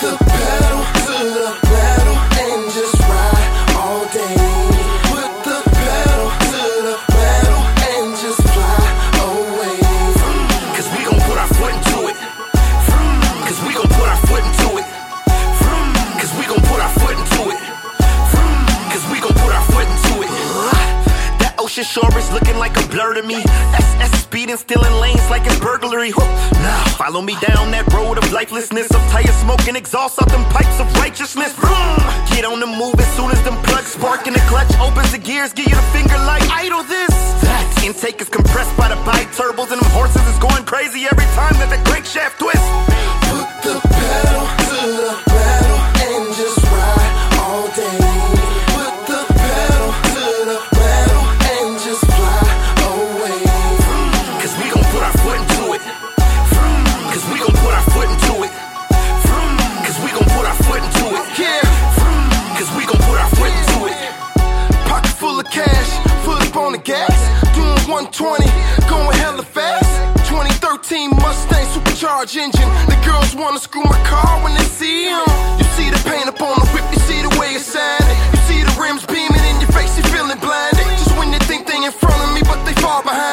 the pedal to the metal and just ride all day. Put the pedal to the metal and just fly away. Cause we gon' put our foot into it. Cause we gon' put our foot into it. Cause we gon' put our foot into it. Cause we gon' put our foot into it. That ocean shore is looking like a blur to me. SS speeding, stealing lanes like it's burglary. Now follow me down that road of lifelessness, of tire smoking, exhaust out them pipes of righteousness. Get on the move as soon as them plugs spark, and the clutch opens the gears, give you the finger like idle this. That intake is compressed by the bi-turbos, and them horses is going crazy every time that the crankshaft twists. Put the pedal to the metal and just ride all day. Put the pedal to the metal and just fly away. Cause we gon' put our foot into it. Cause we gon' put our foot into it. Cause we gon' put our foot into it. Yeah. Cause we gon' put our foot into it. Pocket full of cash, foot up on the gas, doing 120, going hella fast. 2013 Mustang supercharged engine. The girls wanna screw my car when they see him. You see the paint up on the whip, you see the way it's shining. You see the rims beaming in your face, you feeling blinded. Just when you think they in front of me, but they far behind.